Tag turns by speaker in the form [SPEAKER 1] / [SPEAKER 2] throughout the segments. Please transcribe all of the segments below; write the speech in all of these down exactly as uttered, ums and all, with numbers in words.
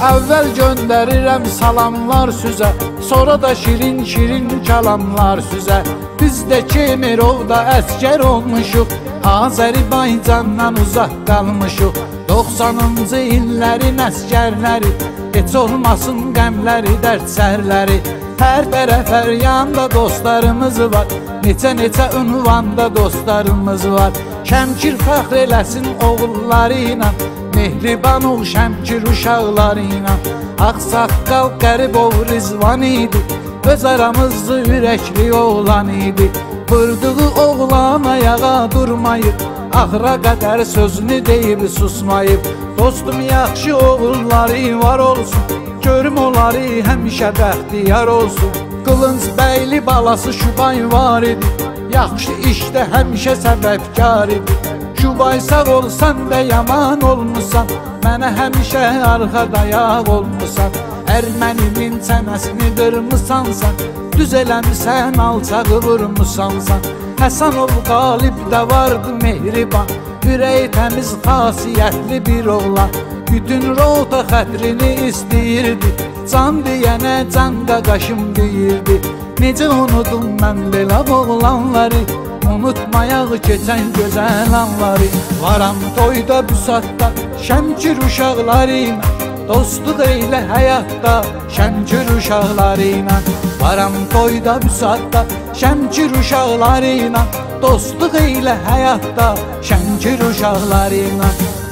[SPEAKER 1] Əvvəl göndərirəm salamlar süzə, sonra da şirin-şirin kəlamlar süzə. Biz də Kemirovda əskər olmuşuq, Azərbaycandan uzaq qalmışuq. doxsanıncı illərin əskərləri, heç olmasın qəmləri, dərdsərləri. Hər tərəf hər yanda dostlarımız var, neçə-neçə ünvanda dostlarımız var. Şəmkir fəxr eləsin oğulları ilə, Mehriban ol Şəmkir uşaqları ilə. Ağsaqqal Qəribov Rizvan idi, öz aramızda ürəkli oğlan idi. Vurduğu oğlan ayağa durmayıb, axıra qədər sözünü deyib susmayıb. Dostum yaxşı oğulları var olsun, görüm onları həmişə bəxtiyar olsun. Qılınc bəyli balası Şubay var idi, yaxşı işdə həmişə səbəbkar idi. Şubay sağ olsan da yaman olmusan, mənə həmişə arxa dayaq olmusan. Ermənimin çənəsini qırmısansan, düz eləmisən alçağı vurmusansan. Həsanov qalib də vardı mehriban, ürəyi təmiz xasiyyətli bir oğlan. Bütün rota xətrini istəyirdi, can deyənə can qaqaşım deyirdi. Necə unudum mən belə oğlanları, unutmayaq keçən gözəl anları. Varam toyda büsatda Şəmkir uşaqları ilə, dostluq eylə həyatda Şəmkir uşaqları ilə. Varam toyda büsatda Şəmkir uşaqları ilə, dostluq eylə həyatda Şəmkir uşaqları ilə.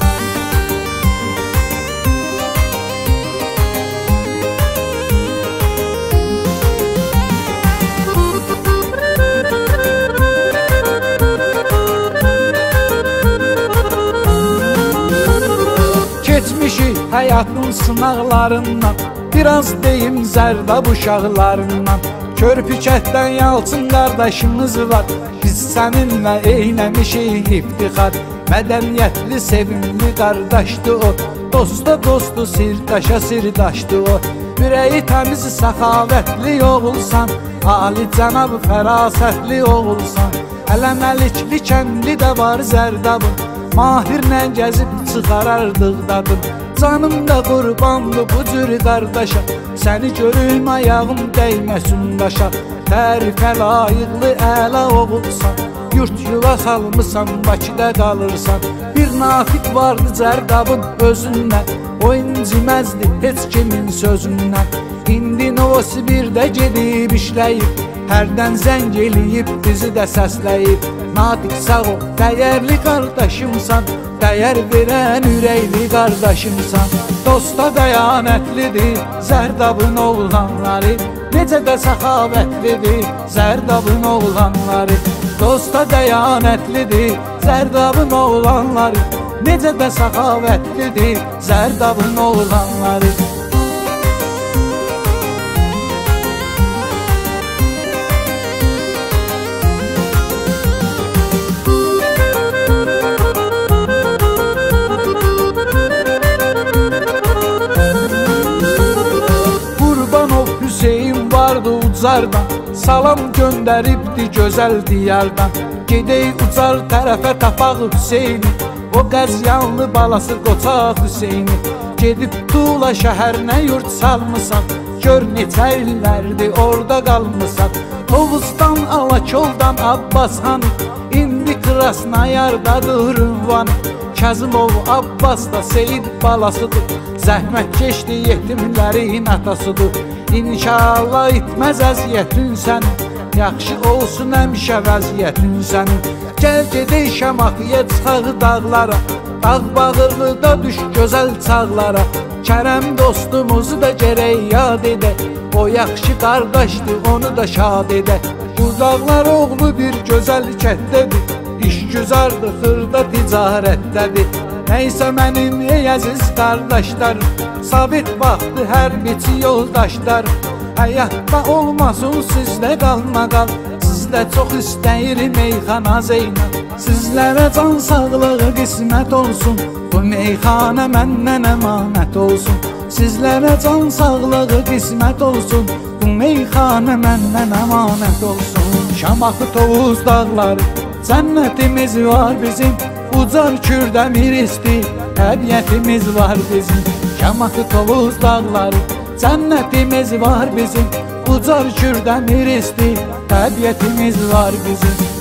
[SPEAKER 1] Keçmişi həyatın sınaqlarından, biraz deyim Zərdab uşaqlarından. Körpükətdən Yalçın qardaşımız var, biz səninlə eyləmişik iftixar. Mədəniyyətli, sevimli qardaşdı o, dosta dostu, sirdaşa sirdaşdı o. Ürəyi təmiz, səxavətli oğulsan, ali cənab fərasətli oğulsan. Hələ Məlikli kəndi də var Zərdabın, mahirlə gəzib çıxarardıq dadın. Canım da qurbandı bu cür qardaşa, səni görüm ayağım dəyməsin daşa. Tərifə layiqli əla oğulsan, yurt yuva salmısan, Bakıda qalırsan. Bir nafiq vardı Zərdabın özündən, o inciməzdi heç kimin sözündən. İndi Novosibirdə gedib işləyib, hərdən zəng eləyib bizi də səsləyib. Natiq sağ ol, dəyərli qardaşımsan, dəyər verən ürəkli qardaşımsan. Dosta dəyanətlidir Zərdabın oğlanları, necə də səxavətlidir Zərdabın oğlanları. Dosta dəyanətlidir Zərdabın oğlanları, necə də səxavətlidir Zərdabın oğlanları. Hüseyin vardı Ucardan, salam göndəribdi gözəl diyardan. Gedək Ucar tərəfə tapaq Hüseyni, o qəzyanlı balası qoçaq Hüseyni. Gedib Tula şəhərinə yurt salmısan, gör neçə illərdir orada qalmısan. Tovuzdan, Alakoldan Abbasxan, indi Krasnayardadır ünvan. Kazımov Abbas da Seyid balasıdır, zəhmət keçdi yetimlərin atasıdır. İnşallah itməz əziyyətin sənin, yaxşı olsun həmişə vəziyyətin sənin. Gəl gedək Şamaxıya çıxaq dağlara, dağ bağırlıda düş gözəl çağlara. Kərəm dostumuzu da gərək yad edək, o yaxşı qardaşdır, onu da şad edək. Bu dağlar oğlu bir gözəl kətdədir, iş güzardır, xırda ticarətdədir. Nəysə mənim ey əziz qardaşlarım, sabit vaxtı hər biçi yoldaşlar. Həyatda olmasın sizdə qalmaqal, sizdə çox istəyirim meyxana Zeynəb. Sizlərə can sağlığı qismət olsun, bu meyxana məndən əmanət olsun. Sizlərə can sağlığı qismət olsun, bu meyxana məndən əmanət olsun. Şamaxı Tovuz dağları, cənnətimiz var bizim, Ucar Kürdəmir isti, təbiətimiz var bizim. Şamaxı Tovuz dağları, cənnətimiz var bizim. Ucar Kürdəmir isti, təbiətimiz var bizim.